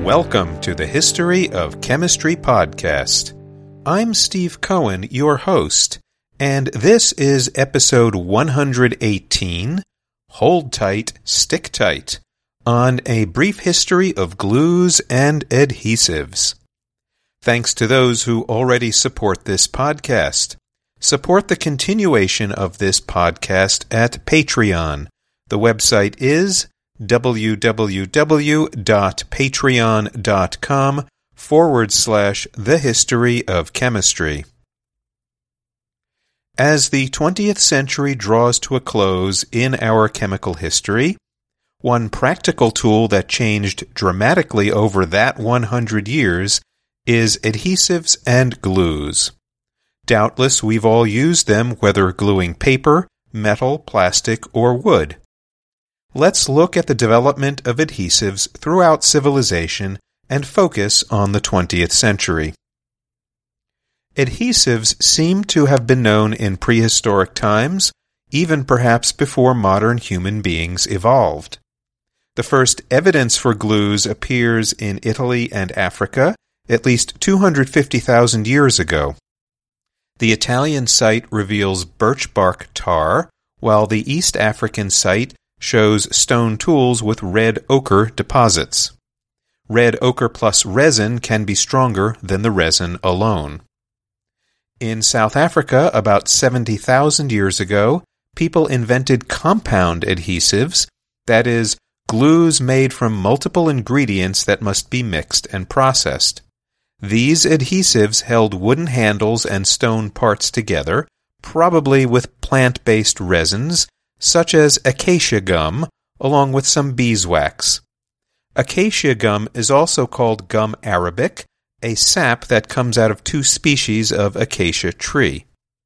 Welcome to the History of Chemistry podcast. I'm Steve Cohen, your host, and this is episode 118, Hold Tight, Stick Tight, on a brief history of glues and adhesives. Thanks to those who already support this podcast. Support the continuation of this podcast at Patreon. The website is www.patreon.com/The History of Chemistry. As the 20th century draws to a close in our chemical history, one practical tool that changed dramatically over that 100 years is adhesives and glues. Doubtless we've all used them, whether gluing paper, metal, plastic, or wood. Let's look at the development of adhesives throughout civilization and focus on the 20th century. Adhesives seem to have been known in prehistoric times, even perhaps before modern human beings evolved. The first evidence for glues appears in Italy and Africa at least 250,000 years ago. The Italian site reveals birch bark tar, while the East African site shows stone tools with red ochre deposits. Red ochre plus resin can be stronger than the resin alone. In South Africa, about 70,000 years ago, people invented compound adhesives, that is, glues made from multiple ingredients that must be mixed and processed. These adhesives held wooden handles and stone parts together, probably with plant-based resins, such as acacia gum, along with some beeswax. Acacia gum is also called gum arabic, a sap that comes out of two species of acacia tree.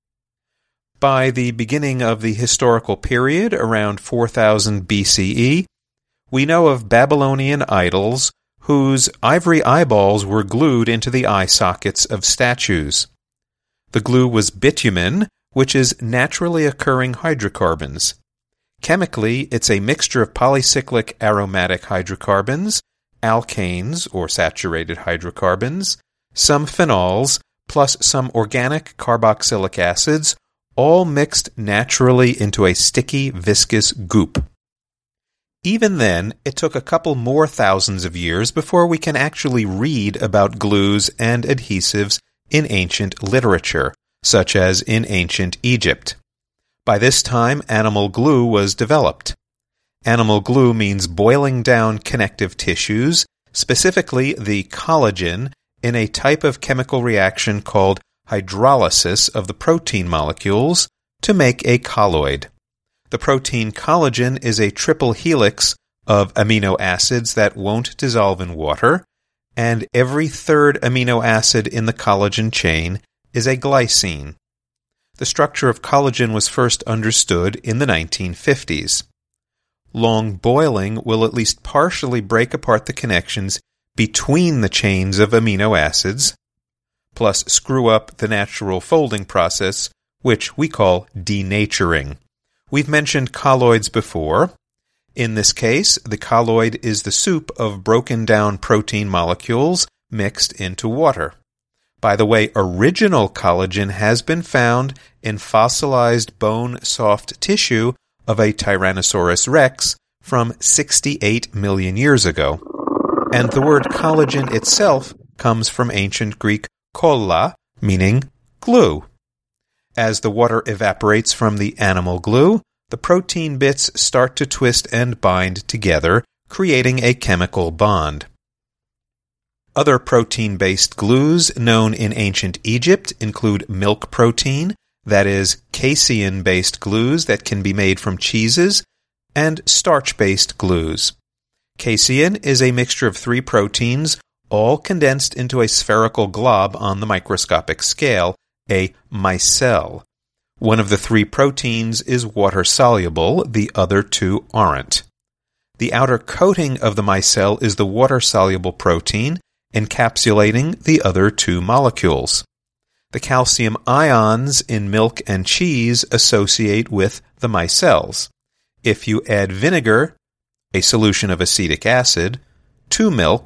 By the beginning of the historical period, around 4000 BCE, we know of Babylonian idols whose ivory eyeballs were glued into the eye sockets of statues. The glue was bitumen, which is naturally occurring hydrocarbons. Chemically, it's a mixture of polycyclic aromatic hydrocarbons, alkanes or saturated hydrocarbons, some phenols, plus some organic carboxylic acids, all mixed naturally into a sticky, viscous goop. Even then, it took a couple more thousands of years before we can actually read about glues and adhesives in ancient literature, such as in ancient Egypt. By this time, animal glue was developed. Animal glue means boiling down connective tissues, specifically the collagen, in a type of chemical reaction called hydrolysis of the protein molecules to make a colloid. The protein collagen is a triple helix of amino acids that won't dissolve in water, and every third amino acid in the collagen chain is a glycine. The structure of collagen was first understood in the 1950s. Long boiling will at least partially break apart the connections between the chains of amino acids, plus screw up the natural folding process, which we call denaturing. We've mentioned colloids before. In this case, the colloid is the soup of broken down protein molecules mixed into water. By the way, original collagen has been found in fossilized bone soft tissue of a Tyrannosaurus rex from 68 million years ago. And the word collagen itself comes from ancient Greek kolla, meaning glue. As the water evaporates from the animal glue, the protein bits start to twist and bind together, creating a chemical bond. Other protein-based glues known in ancient Egypt include milk protein, that is, casein-based glues that can be made from cheeses, and starch-based glues. Casein is a mixture of three proteins, all condensed into a spherical glob on the microscopic scale, a micelle. One of the three proteins is water-soluble, the other two aren't. The outer coating of the micelle is the water-soluble protein, encapsulating the other two molecules. The calcium ions in milk and cheese associate with the micelles. If you add vinegar, a solution of acetic acid, to milk,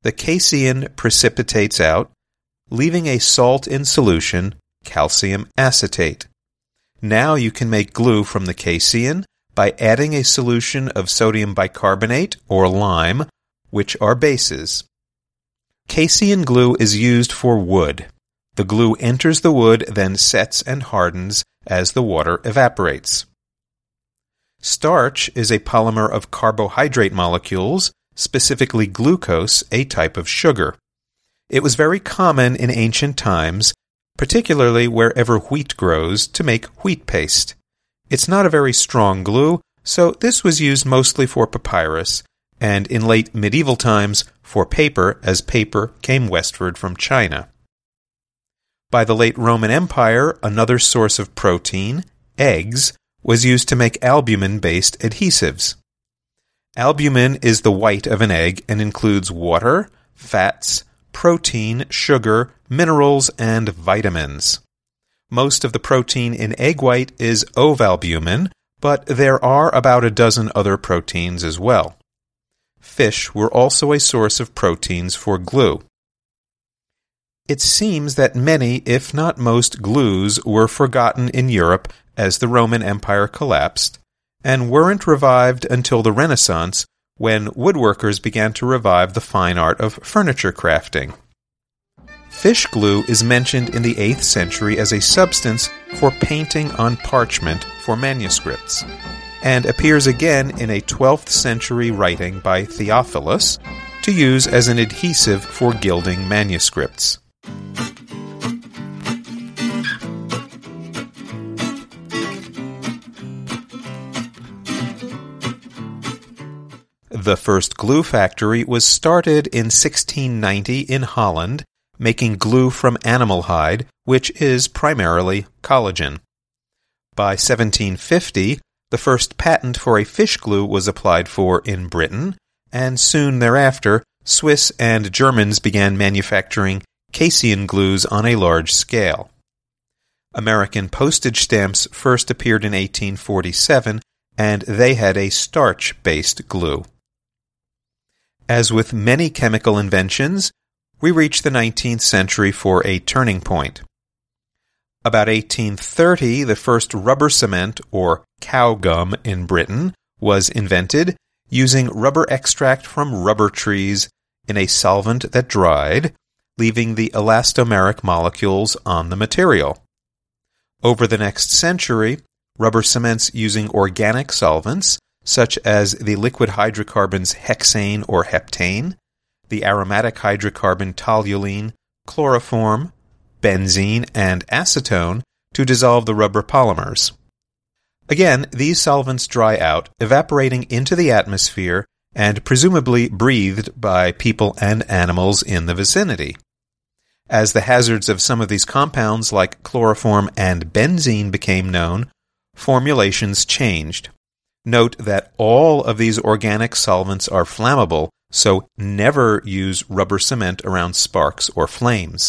the casein precipitates out, leaving a salt in solution, calcium acetate. Now you can make glue from the casein by adding a solution of sodium bicarbonate or lime, which are bases. Casein glue is used for wood. The glue enters the wood, then sets and hardens as the water evaporates. Starch is a polymer of carbohydrate molecules, specifically glucose, a type of sugar. It was very common in ancient times, particularly wherever wheat grows, to make wheat paste. It's not a very strong glue, so this was used mostly for papyrus, and in late medieval times for paper, as paper came westward from China. By the late Roman Empire, another source of protein, eggs, was used to make albumin-based adhesives. Albumin is the white of an egg and includes water, fats, protein, sugar, minerals, and vitamins. Most of the protein in egg white is ovalbumin, but there are about a dozen other proteins as well. Fish were also a source of proteins for glue. It seems that many, if not most, glues were forgotten in Europe as the Roman Empire collapsed, and weren't revived until the Renaissance, when woodworkers began to revive the fine art of furniture crafting. Fish glue is mentioned in the 8th century as a substance for painting on parchment for manuscripts, and appears again in a 12th century writing by Theophilus to use as an adhesive for gilding manuscripts. The first glue factory was started in 1690 in Holland, making glue from animal hide, which is primarily collagen. By 1750, the first patent for a fish glue was applied for in Britain, and soon thereafter, Swiss and Germans began manufacturing casein glues on a large scale. American postage stamps first appeared in 1847, and they had a starch-based glue. As with many chemical inventions, we reach the 19th century for a turning point. About 1830, the first rubber cement, or cow gum in Britain, was invented, using rubber extract from rubber trees in a solvent that dried, leaving the elastomeric molecules on the material. Over the next century, rubber cements using organic solvents, such as the liquid hydrocarbons hexane or heptane, the aromatic hydrocarbon toluene, chloroform, benzene, and acetone to dissolve the rubber polymers. Again, these solvents dry out, evaporating into the atmosphere and presumably breathed by people and animals in the vicinity. As the hazards of some of these compounds like chloroform and benzene became known, formulations changed. Note that all of these organic solvents are flammable, so never use rubber cement around sparks or flames.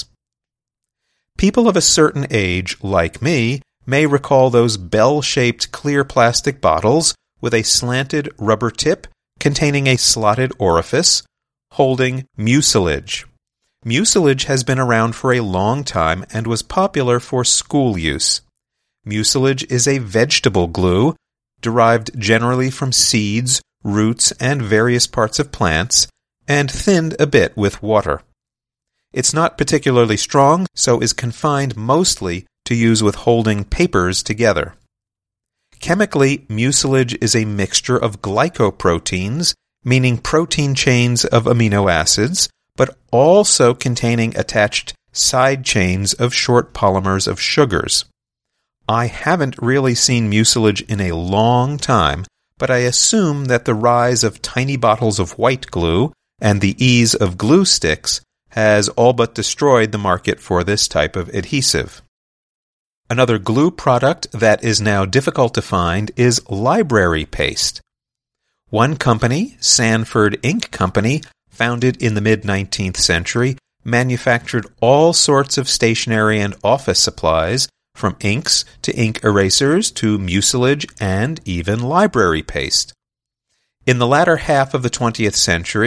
People of a certain age, like me, may recall those bell-shaped clear plastic bottles with a slanted rubber tip containing a slotted orifice, holding mucilage. Mucilage has been around for a long time and was popular for school use. Mucilage is a vegetable glue, derived generally from seeds, roots, and various parts of plants, and thinned a bit with water. It's not particularly strong, so is confined mostly to use with holding papers together. Chemically, mucilage is a mixture of glycoproteins, meaning protein chains of amino acids, but also containing attached side chains of short polymers of sugars. I haven't really seen mucilage in a long time, but I assume that the rise of tiny bottles of white glue and the ease of glue sticks has all but destroyed the market for this type of adhesive. Another glue product that is now difficult to find is library paste. One company, Sanford Ink Company, founded in the mid-19th century, manufactured all sorts of stationery and office supplies, from inks to ink erasers to mucilage and even library paste. In the latter half of the 20th century,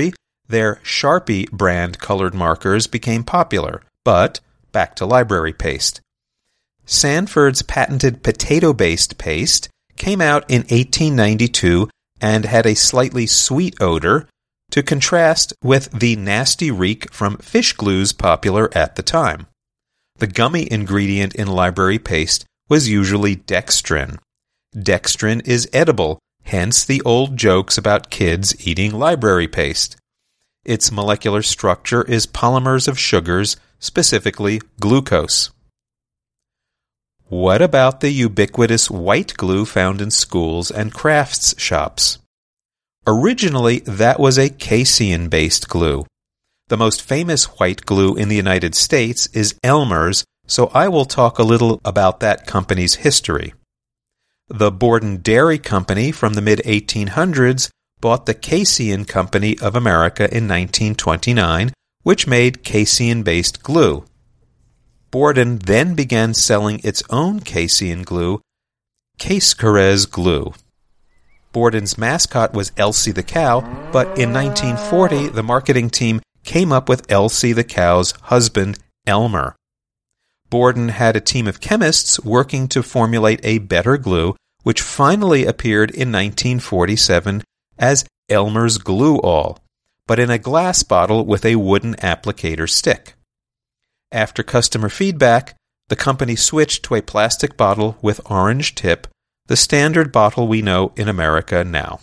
their Sharpie brand colored markers became popular, but back to library paste. Sanford's patented potato-based paste came out in 1892 and had a slightly sweet odor to contrast with the nasty reek from fish glues popular at the time. The gummy ingredient in library paste was usually dextrin. Dextrin is edible, hence the old jokes about kids eating library paste. Its molecular structure is polymers of sugars, specifically glucose. What about the ubiquitous white glue found in schools and crafts shops? Originally, that was a casein-based glue. The most famous white glue in the United States is Elmer's, so I will talk a little about that company's history. The Borden Dairy Company from the mid-1800s bought the Casein Company of America in 1929, which made casein-based glue. Borden then began selling its own casein glue, Cascarez glue. Borden's mascot was Elsie the cow, but in 1940 the marketing team came up with Elsie the cow's husband, Elmer. Borden had a team of chemists working to formulate a better glue, which finally appeared in 1947 as Elmer's Glue-All, but in a glass bottle with a wooden applicator stick. After customer feedback, the company switched to a plastic bottle with orange tip, the standard bottle we know in America now.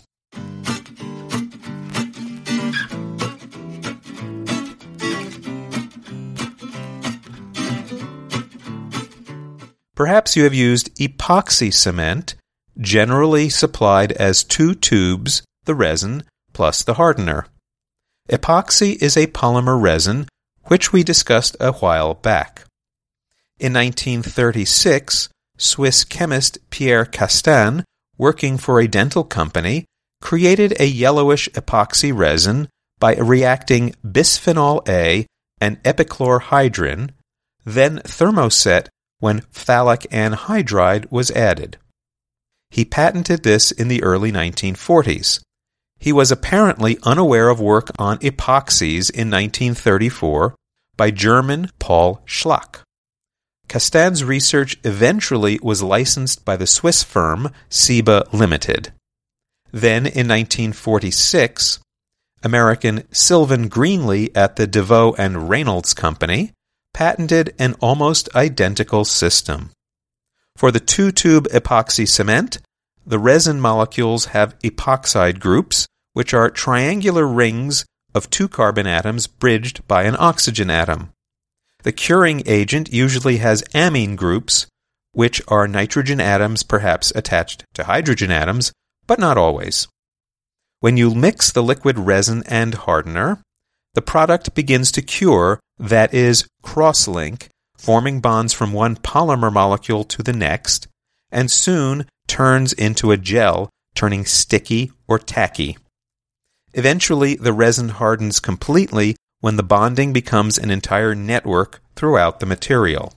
Perhaps you have used epoxy cement, generally supplied as 2 tubes, the resin, plus the hardener. Epoxy is a polymer resin, which we discussed a while back. In 1936, Swiss chemist Pierre Castan, working for a dental company, created a yellowish epoxy resin by reacting bisphenol A and epichlorhydrin, then thermoset when phthalic anhydride was added. He patented this in the early 1940s. He was apparently unaware of work on epoxies in 1934 by German Paul Schlack. Castan's research eventually was licensed by the Swiss firm Ciba Limited. Then, in 1946, American Sylvan Greenlee at the DeVoe and Reynolds Company patented an almost identical system. For the 2-tube epoxy cement, the resin molecules have epoxide groups, which are triangular rings of 2 carbon atoms bridged by an oxygen atom. The curing agent usually has amine groups, which are nitrogen atoms perhaps attached to hydrogen atoms, but not always. When you mix the liquid resin and hardener, the product begins to cure, that is, cross-link, forming bonds from one polymer molecule to the next, and soon turns into a gel, turning sticky or tacky. Eventually, the resin hardens completely when the bonding becomes an entire network throughout the material.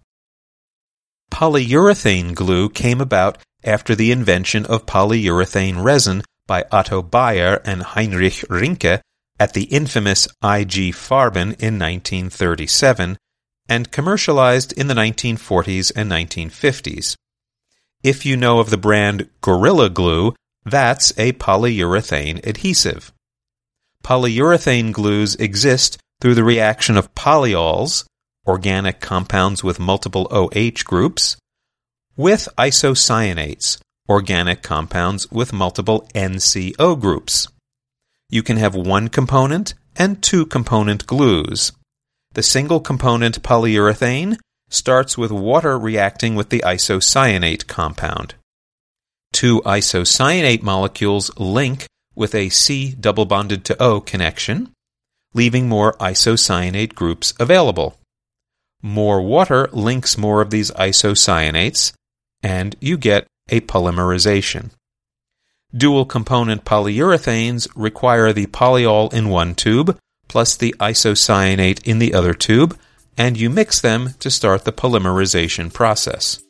Polyurethane glue came about after the invention of polyurethane resin by Otto Bayer and Heinrich Rinke at the infamous IG Farben in 1937 and commercialized in the 1940s and 1950s. If you know of the brand Gorilla Glue, that's a polyurethane adhesive. Polyurethane glues exist through the reaction of polyols, organic compounds with multiple OH groups, with isocyanates, organic compounds with multiple NCO groups. You can have 1 component and 2 component glues. The single component polyurethane starts with water reacting with the isocyanate compound. 2 isocyanate molecules link with a C double bonded to O connection, leaving more isocyanate groups available. More water links more of these isocyanates, and you get a polymerization. Dual-component polyurethanes require the polyol in one tube, plus the isocyanate in the other tube, and you mix them to start the polymerization process.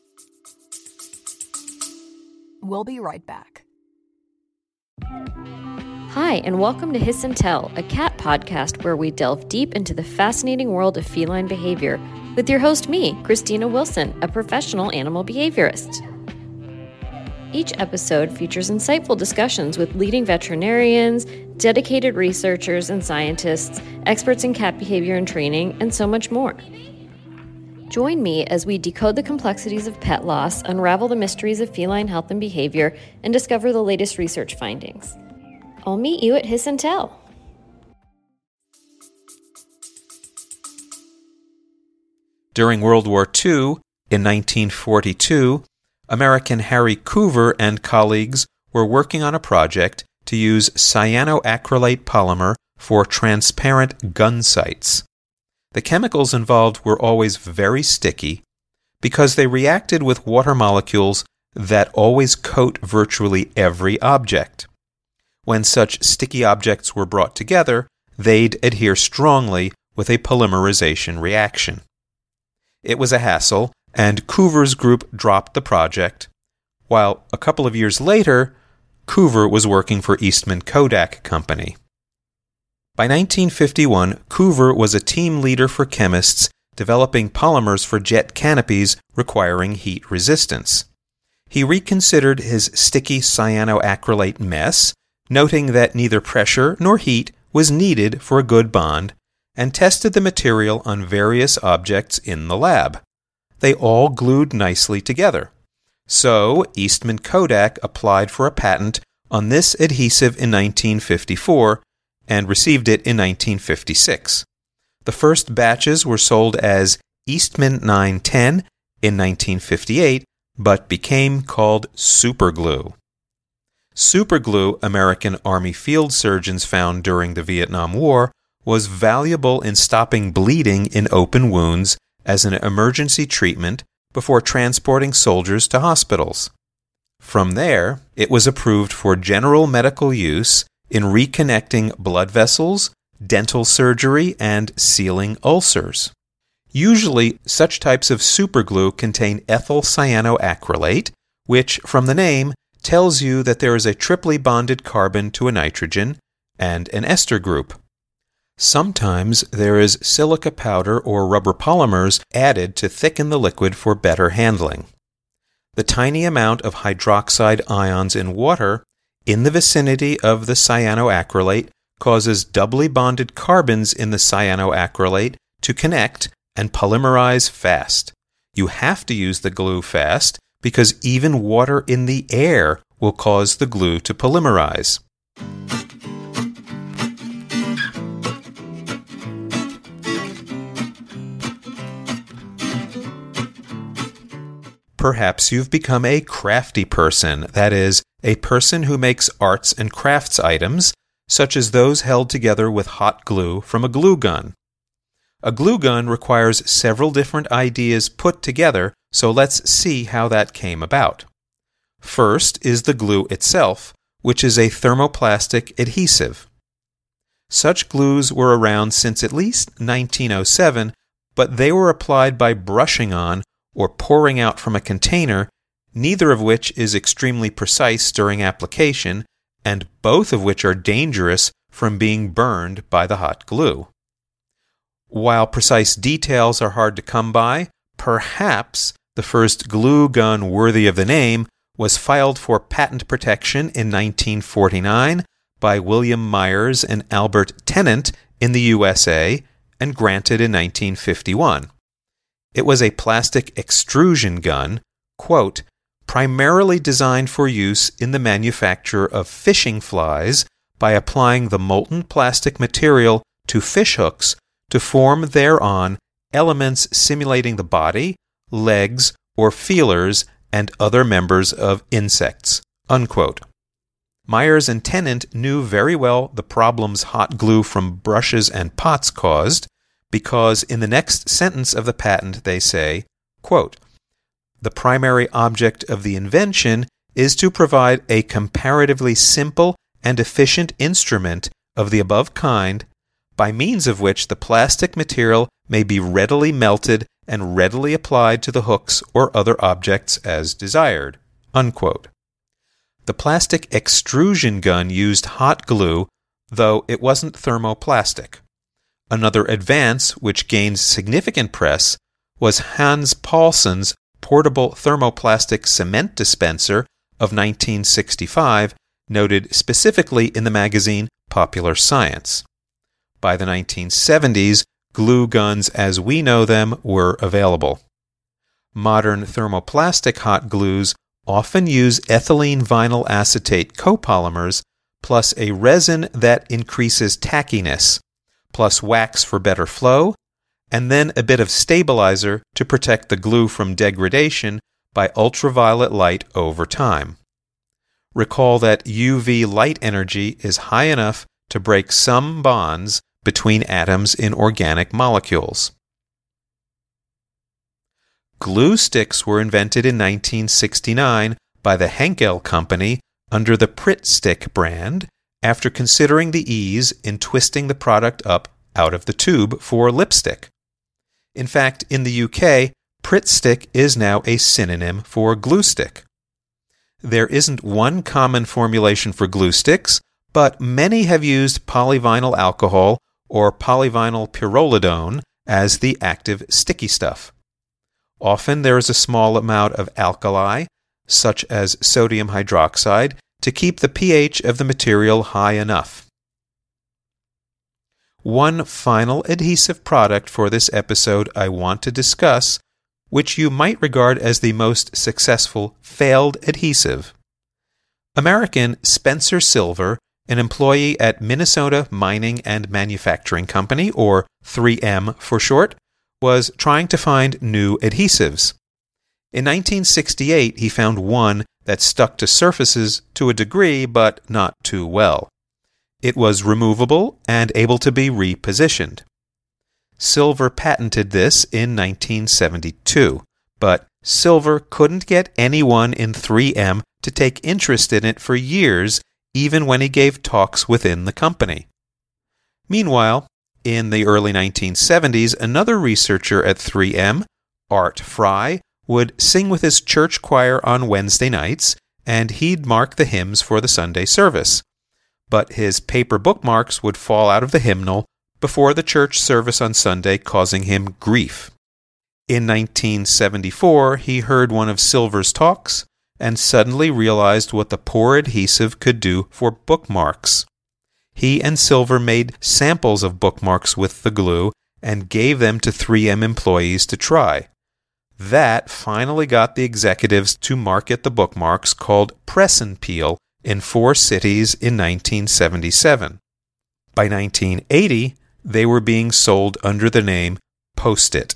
We'll be right back. Hi, and welcome to Hiss and Tell, a cat podcast where we delve deep into the fascinating world of feline behavior with your host, me, Christina Wilson, a professional animal behaviorist. Each episode features insightful discussions with leading veterinarians, dedicated researchers and scientists, experts in cat behavior and training, and so much more. Join me as we decode the complexities of pet loss, unravel the mysteries of feline health and behavior, and discover the latest research findings. I'll meet you at Hiss and Tell. During World War II, in 1942, American Harry Coover and colleagues were working on a project to use cyanoacrylate polymer for transparent gun sights. The chemicals involved were always very sticky because they reacted with water molecules that always coat virtually every object. When such sticky objects were brought together, they'd adhere strongly with a polymerization reaction. It was a hassle, and Coover's group dropped the project, while a couple of years later, Coover was working for Eastman Kodak Company. By 1951, Coover was a team leader for chemists developing polymers for jet canopies requiring heat resistance. He reconsidered his sticky cyanoacrylate mess, noting that neither pressure nor heat was needed for a good bond, and tested the material on various objects in the lab. They all glued nicely together. So, Eastman Kodak applied for a patent on this adhesive in 1954, and received it in 1956. The first batches were sold as Eastman 910 in 1958, but became called superglue. Superglue, American Army field surgeons found during the Vietnam War, was valuable in stopping bleeding in open wounds as an emergency treatment before transporting soldiers to hospitals. From there, it was approved for general medical use in reconnecting blood vessels, dental surgery, and sealing ulcers. Usually, such types of superglue contain ethyl cyanoacrylate, which, from the name, tells you that there is a triply bonded carbon to a nitrogen and an ester group. Sometimes there is silica powder or rubber polymers added to thicken the liquid for better handling. The tiny amount of hydroxide ions in water in the vicinity of the cyanoacrylate causes doubly bonded carbons in the cyanoacrylate to connect and polymerize fast. You have to use the glue fast because even water in the air will cause the glue to polymerize. Perhaps you've become a crafty person, that is, a person who makes arts and crafts items, such as those held together with hot glue from a glue gun. A glue gun requires several different ideas put together, so let's see how that came about. First is the glue itself, which is a thermoplastic adhesive. Such glues were around since at least 1907, but they were applied by brushing on or pouring out from a container, neither of which is extremely precise during application, and both of which are dangerous from being burned by the hot glue. While precise details are hard to come by, perhaps the first glue gun worthy of the name was filed for patent protection in 1949 by William Myers and Albert Tennant in the USA and granted in 1951. It was a plastic extrusion gun, quote, primarily designed for use in the manufacture of fishing flies by applying the molten plastic material to fish hooks to form thereon elements simulating the body, legs, or feelers and other members of insects, unquote. Myers and Tennant knew very well the problems hot glue from brushes and pots caused, because in the next sentence of the patent they say, quote, the primary object of the invention is to provide a comparatively simple and efficient instrument of the above kind, by means of which the plastic material may be readily melted and readily applied to the hooks or other objects as desired, unquote. The plastic extrusion gun used hot glue, though it wasn't thermoplastic. Another advance which gained significant press was Hans Paulsen's portable thermoplastic cement dispenser of 1965, noted specifically in the magazine Popular Science. By the 1970s, glue guns as we know them were available. Modern thermoplastic hot glues often use ethylene vinyl acetate copolymers plus a resin that increases tackiness, plus wax for better flow, and then a bit of stabilizer to protect the glue from degradation by ultraviolet light over time. Recall that UV light energy is high enough to break some bonds between atoms in organic molecules. Glue sticks were invented in 1969 by the Henkel Company under the Pritt Stick brand after considering the ease in twisting the product up out of the tube for lipstick. In fact, in the UK, Pritt Stick is now a synonym for glue stick. There isn't one common formulation for glue sticks, but many have used polyvinyl alcohol or polyvinyl pyrrolidone as the active sticky stuff. Often there is a small amount of alkali, such as sodium hydroxide, to keep the pH of the material high enough. One final adhesive product for this episode I want to discuss, which you might regard as the most successful failed adhesive. American Spencer Silver, an employee at Minnesota Mining and Manufacturing Company, or 3M for short, was trying to find new adhesives. In 1968, he found one that stuck to surfaces to a degree, but not too well. It was removable and able to be repositioned. Silver patented this in 1972, but Silver couldn't get anyone in 3M to take interest in it for years, even when he gave talks within the company. Meanwhile, in the early 1970s, another researcher at 3M, Art Fry, would sing with his church choir on Wednesday nights, and he'd mark the hymns for the Sunday service. But his paper bookmarks would fall out of the hymnal before the church service on Sunday, causing him grief. In 1974, he heard one of Silver's talks and suddenly realized what the poor adhesive could do for bookmarks. He and Silver made samples of bookmarks with the glue and gave them to 3M employees to try. That finally got the executives to market the bookmarks called Press and Peel in 4 cities in 1977. By 1980, they were being sold under the name Post-it.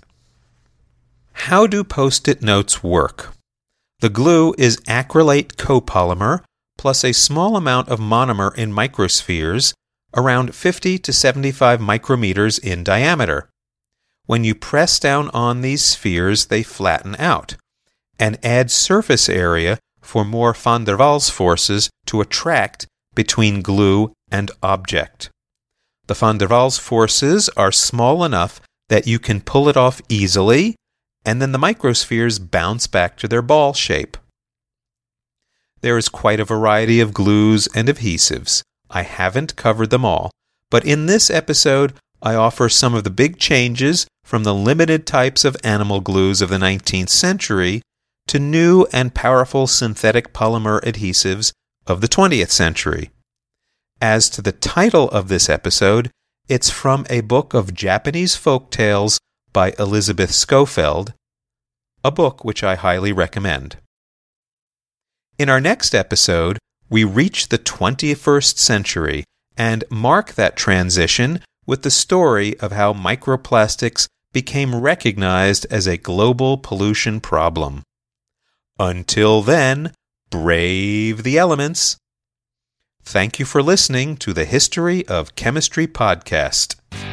How do Post-it notes work? The glue is acrylate copolymer plus a small amount of monomer in microspheres, around 50 to 75 micrometers in diameter. When you press down on these spheres, they flatten out and add surface area for more van der Waals forces to attract between glue and object. The van der Waals forces are small enough that you can pull it off easily, and then the microspheres bounce back to their ball shape. There is quite a variety of glues and adhesives. I haven't covered them all, but in this episode, I offer some of the big changes from the limited types of animal glues of the 19th century to new and powerful synthetic polymer adhesives of the 20th century. As to the title of this episode, it's from a book of Japanese folk tales by Elizabeth Schofield, a book which I highly recommend. In our next episode, we reach the 21st century and mark that transition with the story of how microplastics became recognized as a global pollution problem. Until then, brave the elements. Thank you for listening to the History of Chemistry podcast.